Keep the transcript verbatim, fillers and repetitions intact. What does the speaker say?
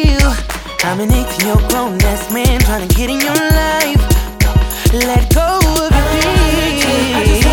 real. I'm an eighteen-year-old grown-ass man trying to get in your life. Let go of your